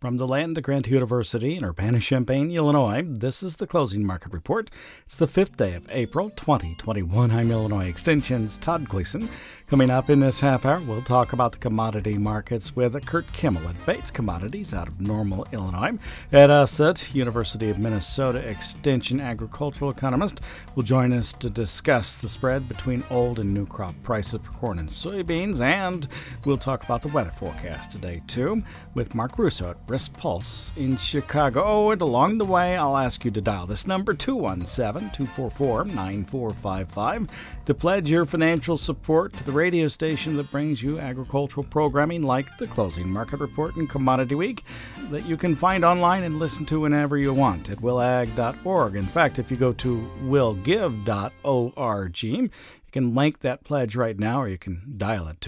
From the land of Grant University in Urbana-Champaign, Illinois, this is the Closing Market Report. It's the 5th day of April, 2021. I'm Illinois Extension's Todd Gleason. Coming up in this half hour, we'll talk about the commodity markets with Kurt Kimmel at Bates Commodities out of Normal, Illinois. Ed Ussett, University of Minnesota Extension agricultural economist, will join us to discuss the spread between old and new crop prices for corn and soybeans, and we'll talk about the weather forecast today, too, with Mark Russo at Brisk Pulse in Chicago. Oh, and along the way, I'll ask you to dial this number, 217-244-9455, to pledge your financial support to the radio station that brings you agricultural programming like the Closing Market Report and Commodity Week that you can find online and listen to whenever you want at willag.org. In fact, if you go to willgive.org, you can link that pledge right now, or you can dial it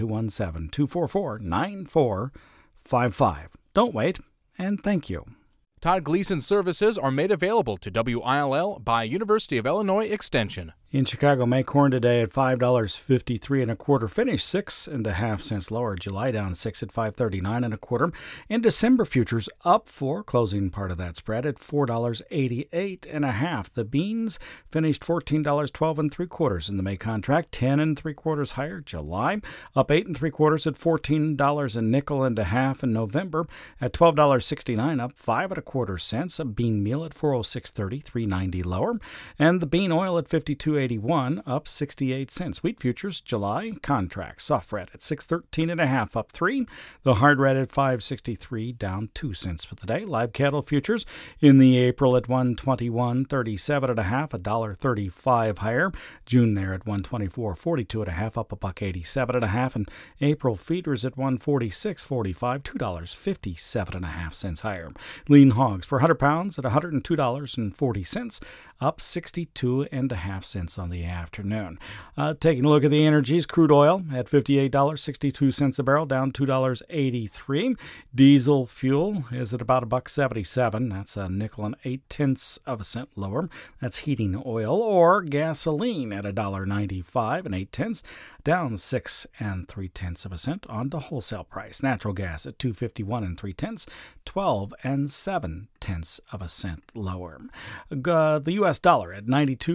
217-244-9455. Don't wait, and thank you. Todd Gleason services are made available to WILL by University of Illinois Extension. In Chicago, May corn today at $5.53 and a quarter, finished 6.5 cents lower. July down 6 at $5.39 and a quarter. In December futures up 4, closing part of that spread at $4.88 and a half. The beans finished $14.12 and 3/4 in the May contract, 10 and 3/4 higher. July up 8 and 3/4 at $14 a nickel and a half. In November at $12.69, up 5 1/4 cents. A bean meal at $406.30, 3.90 lower, and the bean oil at 52.81, up 68 cents. Wheat futures July contract soft red at 6.13 and a half, up 3. The hard red at 5.63, down 2 cents for the day. Live cattle futures in the April at 121.37 and a half, $1.35 higher. June there at 124.42 and a half, up $1.87 and a half, and April feeders at 146.45, $2.57 and a half cents higher. Lean hogs per 100 pounds at $102.40, up 62 and a half cents on the afternoon. Taking a look at the energies, crude oil at $58.62 a barrel, down $2.83. Diesel fuel is at about $1.77. That's a nickel and 0.8 cents lower. That's heating oil. Or gasoline at $1.95 and 0.8, down 6 3/10 cents on the wholesale price. Natural gas at $2.51 and 3/10, 12 7/10 cents lower. The U.S. dollar at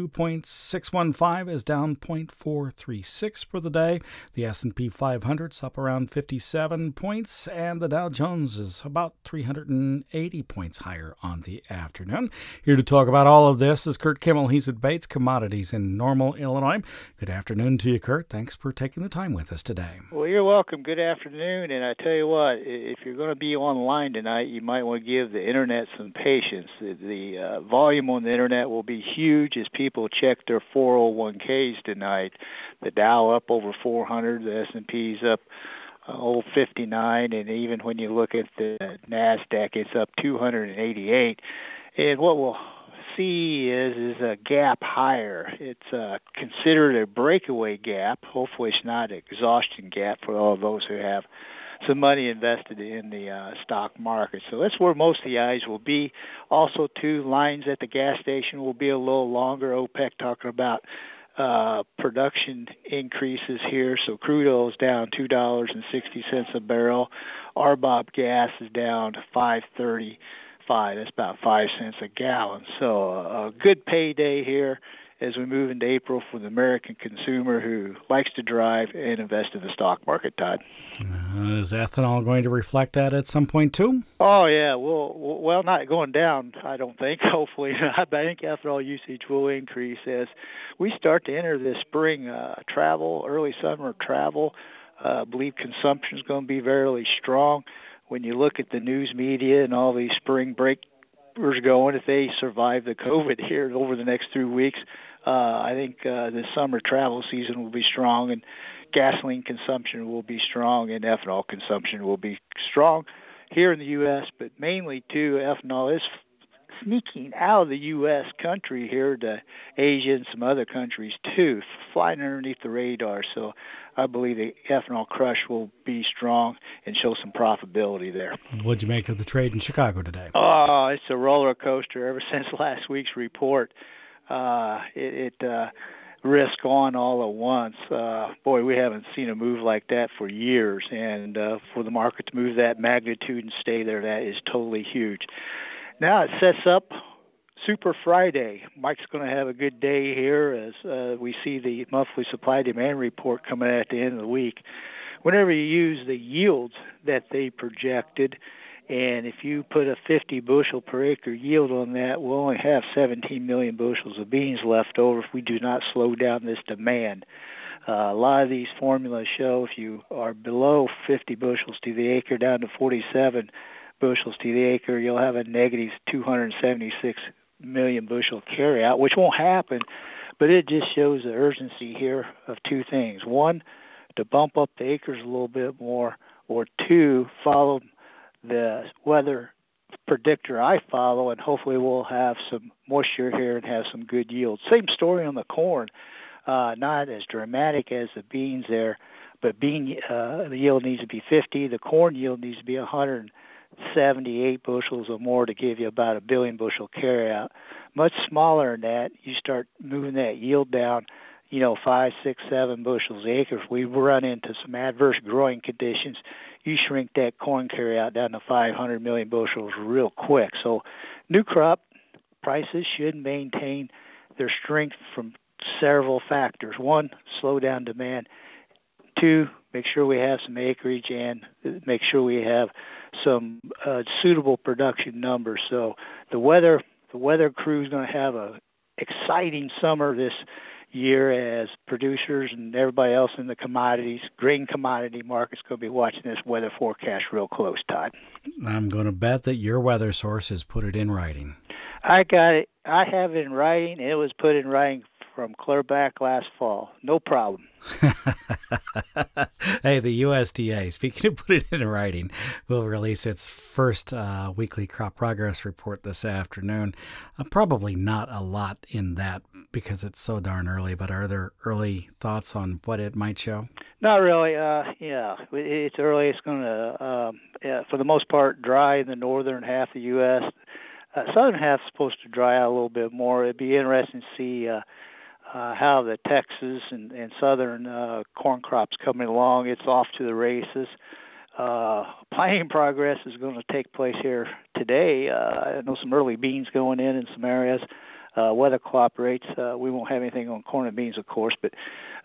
92.615 is down 0.436 for the day. The S&P 500's up around 57 points, and the Dow Jones is about 380 points higher on the afternoon. Here to talk about all of this is Kurt Kimmel. He's at Bates Commodities in Normal, Illinois. Good afternoon to you, Kurt. Thanks for taking the time with us today. Well, you're welcome. Good afternoon. And I tell you what, if you're going to be online tonight, you might want to give the internet some patience. The volume on the internet will be huge as people check their 401ks tonight. The Dow up over 400, the S&P's up 59, and even when you look at the NASDAQ, it's up 288. And what we'll see is a gap higher. It's considered a breakaway gap. Hopefully it's not an exhaustion gap for all those who have some money invested in the stock market. So that's where most of the eyes will be. Also, too, lines at the gas station will be a little longer. OPEC talking about production increases here. So crude oil is down $2.60 a barrel. RBOB gas is down $5.35. That's about 5 cents a gallon. So a good payday here as we move into April for the American consumer who likes to drive and invest in the stock market, Todd. Is ethanol going to reflect that at some point, too? Oh, yeah. Well, not going down, I don't think, hopefully. I think ethanol usage will increase as we start to enter this spring travel, early summer travel. I believe consumption is going to be very strong. When you look at the news media and all these spring breakers going, if they survive the COVID here over the next 3 weeks, I think the summer travel season will be strong, and gasoline consumption will be strong, and ethanol consumption will be strong here in the U.S., but mainly, too, ethanol is sneaking out of the U.S. country here to Asia and some other countries, too, flying underneath the radar. So I believe the ethanol crush will be strong and show some profitability there. What'd you make of the trade in Chicago today? Oh, it's a roller coaster ever since last week's report. risk on all at once. Boy, we haven't seen a move like that for years, and for the market to move that magnitude and stay there, that is totally huge. Now it sets up Super Friday. Mike's going to have a good day here as we see the monthly supply-demand report coming at the end of the week. Whenever you use the yields that they projected, and if you put a 50 bushel per acre yield on that, we'll only have 17 million bushels of beans left over if we do not slow down this demand. A lot of these formulas show if you are below 50 bushels to the acre down to 47 bushels to the acre, you'll have a negative 276 million bushel carryout, which won't happen, but it just shows the urgency here of two things. One, to bump up the acres a little bit more, or two, follow the weather predictor I follow, and hopefully we'll have some moisture here and have some good yield. Same story on the corn, not as dramatic as the beans there, but bean the yield needs to be 50. The corn yield needs to be 178 bushels or more to give you about a billion bushel carryout. Much smaller than that, you start moving that yield down, 5, 6, 7 bushels an acre. If we run into some adverse growing conditions, you shrink that corn carryout down to 500 million bushels real quick. So new crop prices should maintain their strength from several factors. One, slow down demand. Two, make sure we have some acreage, and make sure we have some suitable production numbers. So the weather crew is going to have a exciting summer this year as producers and everybody else in the grain commodity market's going to be watching this weather forecast real close, Todd. I'm going to bet that your weather source has put it in writing. I got it. I have it in writing. It was put in writing from clear back last fall. No problem. Hey, the USDA, speaking of put it in writing, will release its first weekly crop progress report this afternoon. Probably not a lot in that because it's so darn early, but are there early thoughts on what it might show? Not really. It's early. It's going to, for the most part, dry in the northern half of the U.S. Southern half is supposed to dry out a little bit more. It'd be interesting to see how the Texas and southern corn crops coming along. It's off to the races. Planting progress is going to take place here today. I know some early beans going in some areas. Weather cooperates. We won't have anything on corn and beans, of course, but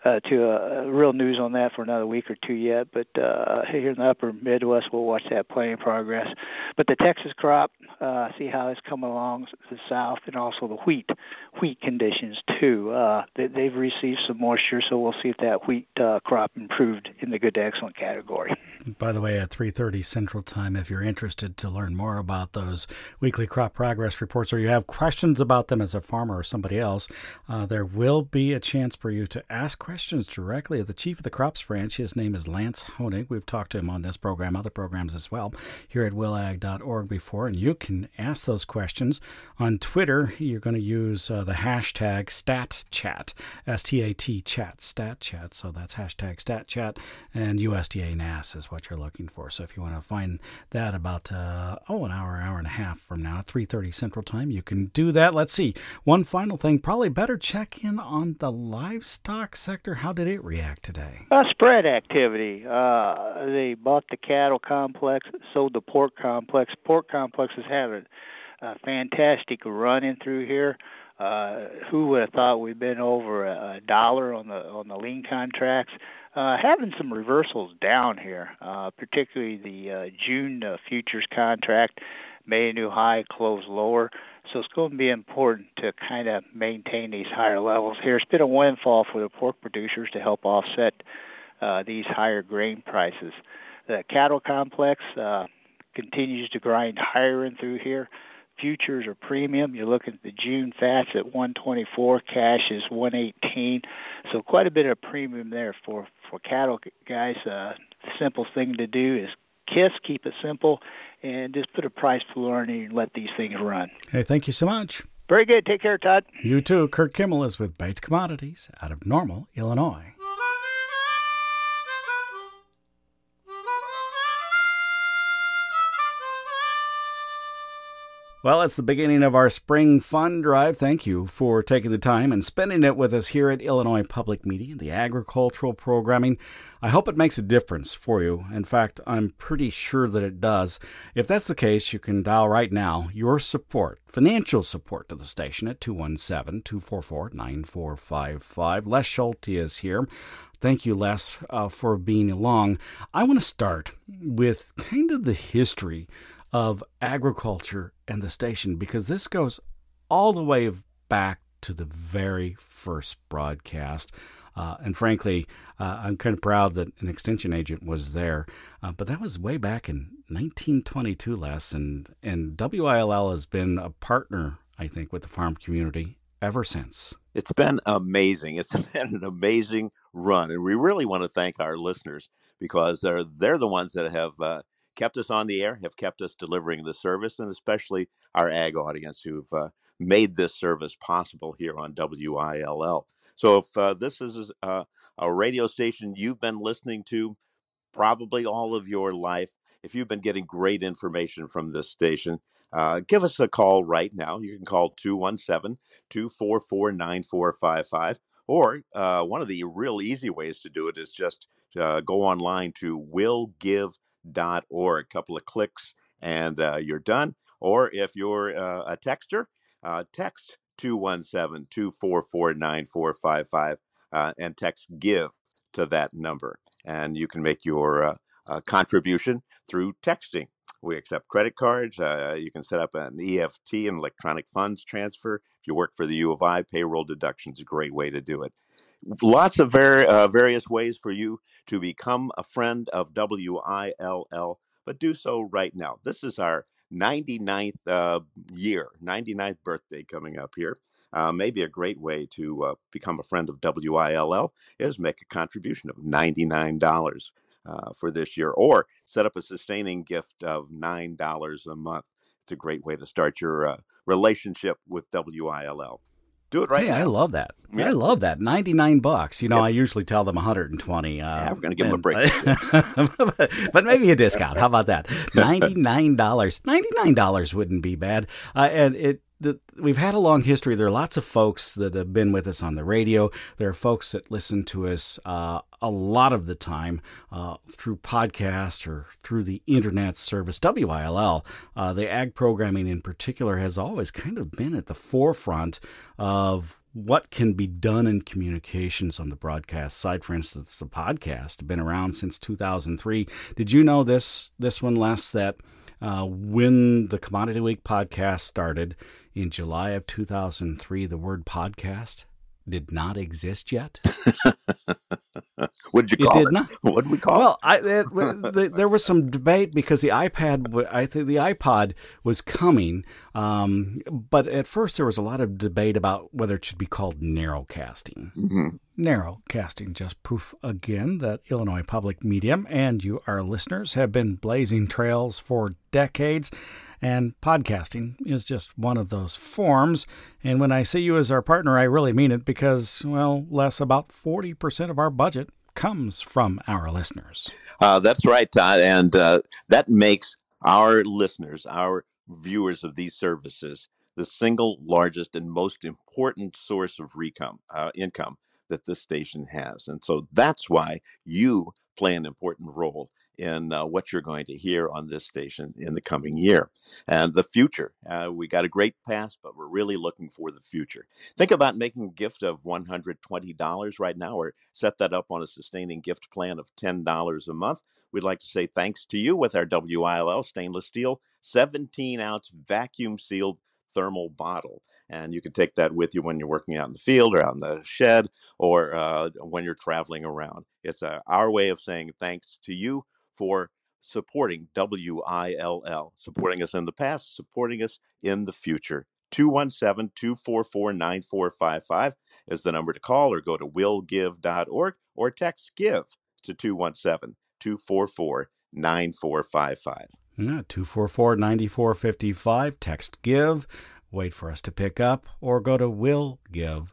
real news on that for another week or two yet. But here in the upper Midwest, we'll watch that planting progress. But the Texas crop, see how it's coming along the south, and also the wheat conditions too. They've received some moisture, so we'll see if that wheat crop improved in the good to excellent category. By the way, at 3:30 Central Time, if you're interested to learn more about those weekly crop progress reports, or you have questions about them as a farmer or somebody else, there will be a chance for you to ask questions directly of the chief of the crops branch. His name is Lance Honig. We've talked to him on this program, other programs as well, here at willag.org before, and you can ask those questions. On Twitter, you're going to use the hashtag StatChat, S-T-A-T chat, StatChat. So that's hashtag StatChat, and USDA NASS is what you're looking for. So if you want to find that about an hour and a half from now, 3:30 Central Time, you can do that. Let's see. One final thing, probably better check in on the livestock sector. How did it react today? Spread activity. They bought the cattle complex, sold the pork complex. Pork complex is having a fantastic run in through here. Who would have thought we'd been over $1 on the lean contracts? Having some reversals down here, particularly the June futures contract made a new high, closed lower. So it's going to be important to kind of maintain these higher levels here. It's been a windfall for the pork producers to help offset these higher grain prices. The cattle complex continues to grind higher in through here. Futures are premium. You're looking at the June fats at 124, cash is 118. So quite a bit of premium there for cattle guys. The simple thing to do is keep it simple, and just put a price floor on it and let these things run. Hey, thank you so much. Very good. Take care, Todd. You too. Kurt Kimmel is with Bates Commodities out of Normal, Illinois. Well, it's the beginning of our spring fund drive. Thank you for taking the time and spending it with us here at Illinois Public Media, the agricultural programming. I hope it makes a difference for you. In fact, I'm pretty sure that it does. If that's the case, you can dial right now your support, financial support to the station at 217-244-9455. Les Schulte is here. Thank you, Les, for being along. I want to start with kind of the history of agriculture and the station, because this goes all the way back to the very first broadcast. And frankly, I'm kind of proud that an extension agent was there. But that was way back in 1922, Les, and WILL has been a partner, I think, with the farm community ever since. It's been amazing. It's been an amazing run. And we really want to thank our listeners, because they're the ones that have kept us on the air, have kept us delivering the service, and especially our ag audience who've made this service possible here on WILL. So if this is a radio station you've been listening to probably all of your life, if you've been getting great information from this station, give us a call right now. You can call 217-244-9455. Or one of the real easy ways to do it is just go online to willgive.org. A couple of clicks and you're done. Or if you're a texter, text 217-244-9455 and text GIVE to that number. And you can make your contribution through texting. We accept credit cards. You can set up an EFT, an electronic funds transfer. If you work for the U of I, payroll deduction is a great way to do it. Lots of various ways for you to become a friend of WILL, but do so right now. This is our 99th 99th birthday coming up here. Maybe a great way to become a friend of WILL is make a contribution of $99 for this year, or set up a sustaining gift of $9 a month. It's a great way to start your relationship with WILL. Do it right now. I love that. Yeah. I love that. $99. You know, I usually tell them $120. Yeah, we're going to give them a break. But maybe a discount. How about that? $99. $99 wouldn't be bad. We've had a long history. There are lots of folks that have been with us on the radio. There are folks that listen to us a lot of the time through podcast or through the internet service. WILL, the ag programming in particular, has always kind of been at the forefront of what can be done in communications on the broadcast side. For instance, the podcast have been around since 2003. Did you know this one, Les, that when the Commodity Week podcast started in July of 2003, the word podcast did not exist yet? What did you call it? It did not. What did we call it? There was some debate because the iPod was coming, but at first there was a lot of debate about whether it should be called narrowcasting. Mm-hmm. Narrowcasting, just proof again that Illinois Public Media and you, our listeners, have been blazing trails for decades. And podcasting is just one of those forms. And when I say you as our partner, I really mean it because, well, Les, about 40% of our budget comes from our listeners. That's right, Todd. And that makes our listeners, our viewers of these services, the single largest and most important source of income that this station has. And so that's why you play an important role in what you're going to hear on this station in the coming year. And the future, we got a great past, but we're really looking for the future. Think about making a gift of $120 right now, or set that up on a sustaining gift plan of $10 a month. We'd like to say thanks to you with our WILL stainless steel 17-ounce vacuum-sealed thermal bottle. And you can take that with you when you're working out in the field or out in the shed, or when you're traveling around. It's our way of saying thanks to you for supporting WILL, supporting us in the past, supporting us in the future. 217-244-9455 is the number to call, or go to willgive.org or text GIVE to 217-244-9455. 244-9455, text GIVE. Wait for us to pick up, or go to willgive.org.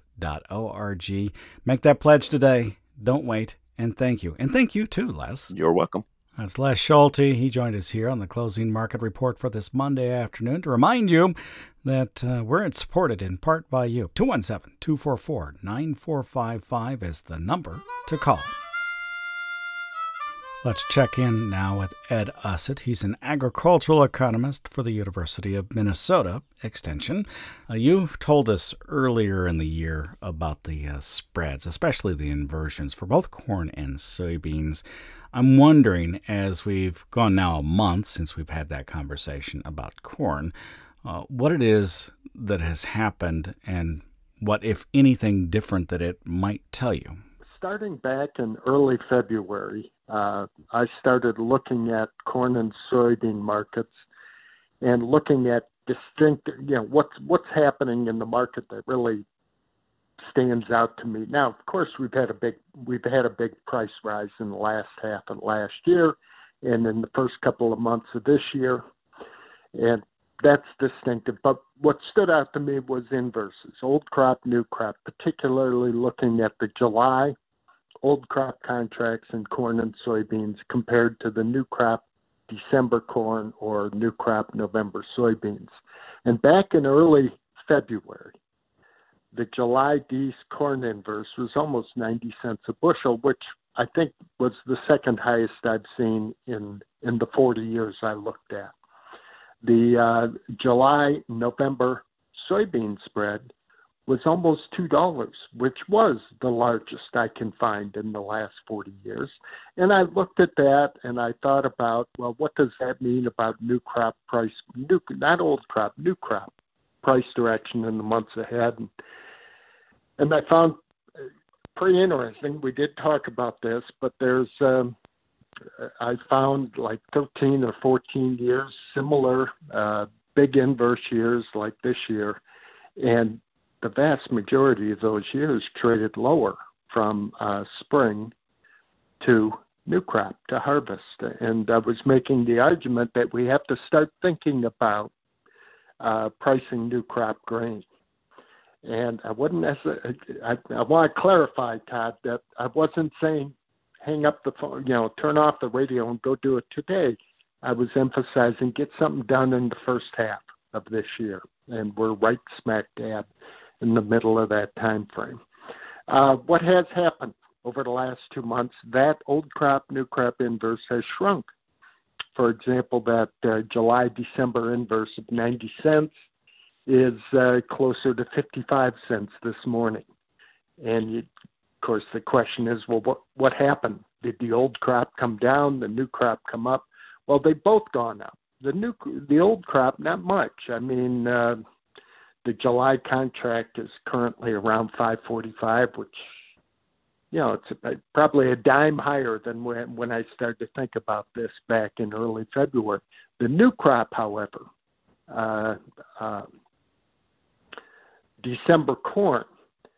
Make that pledge today. Don't wait. And thank you. And thank you too, Les. You're welcome. That's Les Schulte. He joined us here on the Closing Market Report for this Monday afternoon to remind you that we're supported in part by you. 217-244-9455 is the number to call. Let's check in now with Ed Usset. He's an agricultural economist for the University of Minnesota Extension. You told us earlier in the year about the spreads, especially the inversions for both corn and soybeans. I'm wondering, as we've gone now a month since we've had that conversation about corn, what it is that has happened and what, if anything, different that it might tell you. Starting back in early February, I started looking at corn and soybean markets and looking at distinct, what's happening in the market that really stands out to me. Now, of course, we've had a big price rise in the last half of last year and in the first couple of months of this year, and that's distinctive. But what stood out to me was inverses, old crop, new crop, particularly looking at the July old crop contracts in corn and soybeans compared to the new crop December corn or new crop November soybeans. And back in early February, the July D's corn inverse was almost 90 cents a bushel, which I think was the second highest I've seen in the 40 years I looked at. The July-November soybean spread was almost $2, which was the largest I can find in the last 40 years. And I looked at that and I thought about, well, what does that mean about new crop price, not old crop, new crop price direction in the months ahead? And I found pretty interesting. We did talk about this, but there's, I found like 13 or 14 years, similar big inverse years like this year. And the vast majority of those years traded lower from spring to new crop to harvest. And I was making the argument that we have to start thinking about pricing new crop grain. And I wouldn't necessarily, I want to clarify, Todd, that I wasn't saying hang up the phone, turn off the radio and go do it today. I was emphasizing get something done in the first half of this year. And we're right smack dab in the middle of that time frame. What has happened over the last 2 months, that old crop, new crop inverse has shrunk. For example, that July-December inverse of 90 cents is closer to 55 cents this morning. And of course, the question is, well, what happened? Did the old crop come down, the new crop come up? Well, they both gone up. The old crop, not much. I mean, the July contract is currently around 5.45, which, it's probably a dime higher than when I started to think about this back in early February. The new crop, however, December corn,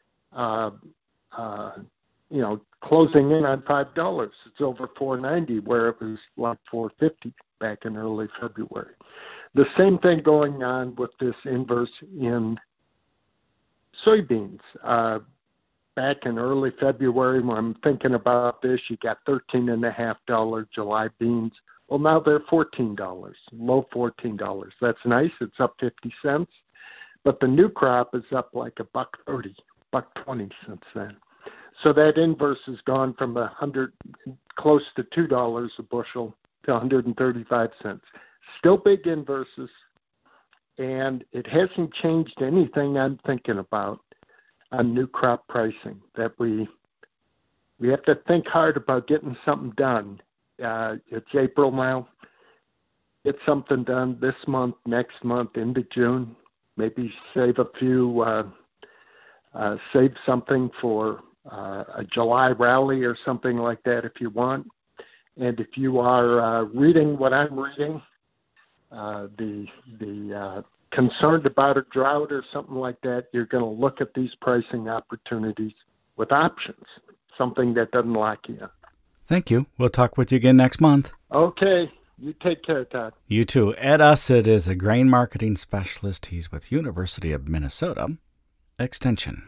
closing in on $5. It's over $4.90, where it was like $4.50 back in early February. The same thing going on with this inverse in soybeans. Back in early February, when I'm thinking about this, you got $13.50 July beans. Well, now they're $14, low $14. That's nice. It's up 50 cents. But the new crop is up like $1.30, $1.20 since then. So that inverse has gone from close to $2 a bushel to 135 cents. Still big inverses, and it hasn't changed anything I'm thinking about on new crop pricing, that we have to think hard about getting something done. It's April now. Get something done this month, next month, into June. Maybe save something for a July rally or something like that if you want. And if you are reading what I'm reading, the concerned about a drought or something like that, you're going to look at these pricing opportunities with options, something that doesn't lock you in. Thank you. We'll talk with you again next month. Okay. You take care, Todd. You too. Ed Usset is a grain marketing specialist. He's with University of Minnesota Extension.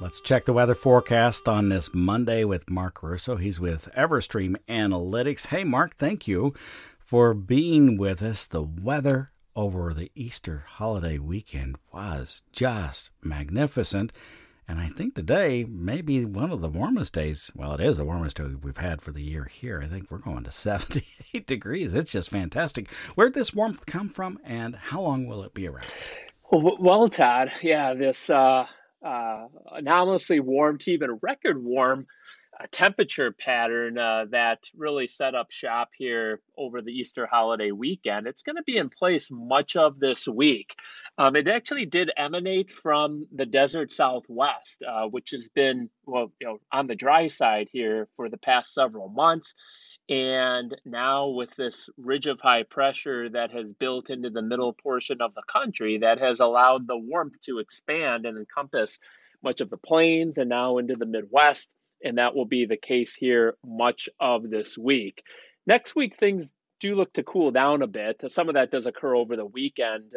Let's check the weather forecast on this Monday with Mark Russo. He's with Everstream Analytics. Hey, Mark, thank you for being with us. The weather over the Easter holiday weekend was just magnificent. And I think today may be one of the warmest days. Well, it is the warmest day we've had for the year here. I think we're going to 78 degrees. It's just fantastic. Where did this warmth come from, and how long will it be around? Well, Todd, yeah, this anomalously warm to even record warm temperature pattern that really set up shop here over the Easter holiday weekend. It's going to be in place much of this week. It actually did emanate from the desert Southwest, which has been, on the dry side here for the past several months. And now with this ridge of high pressure that has built into the middle portion of the country, that has allowed the warmth to expand and encompass much of the plains and now into the Midwest. And that will be the case here much of this week. Next week, things do look to cool down a bit. Some of that does occur over the weekend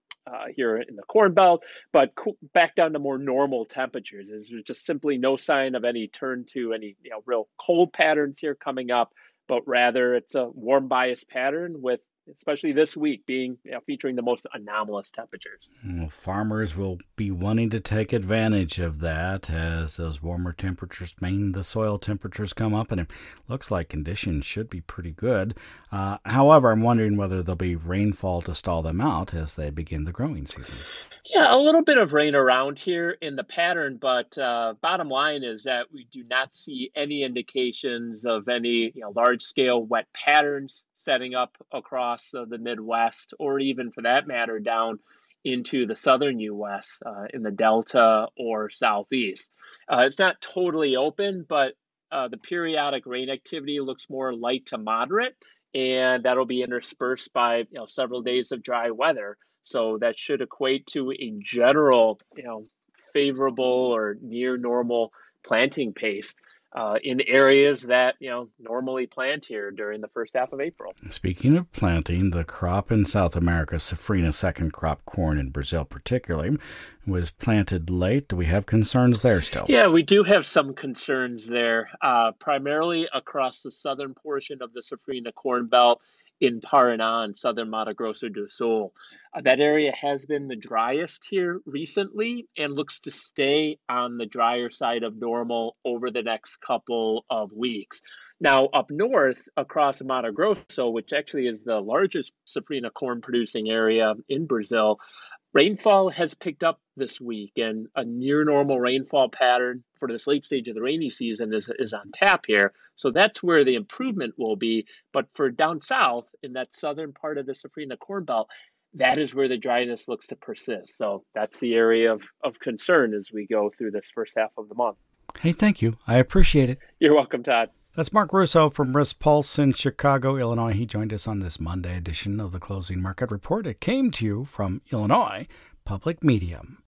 here in the Corn Belt, but back down to more normal temperatures. There's just simply no sign of any turn to any real cold patterns here coming up, but rather it's a warm bias pattern with, especially this week, being featuring the most anomalous temperatures. Well, farmers will be wanting to take advantage of that as those warmer temperatures mean the soil temperatures come up, and it looks like conditions should be pretty good. However, I'm wondering whether there'll be rainfall to stall them out as they begin the growing season. Yeah, a little bit of rain around here in the pattern, but bottom line is that we do not see any indications of any large-scale wet patterns setting up across the Midwest, or even for that matter down into the southern U.S. In the Delta or Southeast. It's not totally open, but the periodic rain activity looks more light to moderate, and that'll be interspersed by several days of dry weather. So that should equate to a general, favorable or near normal planting pace in areas that, normally plant here during the first half of April. Speaking of planting, the crop in South America, Safrinha second crop corn in Brazil particularly, was planted late. Do we have concerns there still? Yeah, we do have some concerns there, primarily across the southern portion of the Safrinha Corn Belt in Paraná and southern Mato Grosso do Sul. That area has been the driest here recently and looks to stay on the drier side of normal over the next couple of weeks. Now, up north across Mato Grosso, which actually is the largest Safrinha corn producing area in Brazil, rainfall has picked up this week, and a near normal rainfall pattern for this late stage of the rainy season is on tap here. So that's where the improvement will be. But for down south in that southern part of the Safrinha Corn Belt, that is where the dryness looks to persist. So that's the area of concern as we go through this first half of the month. Hey, thank you. I appreciate it. You're welcome, Todd. That's Mark Russo from Risk Pulse in Chicago, Illinois. He joined us on this Monday edition of the Closing Market Report. It came to you from Illinois Public Media.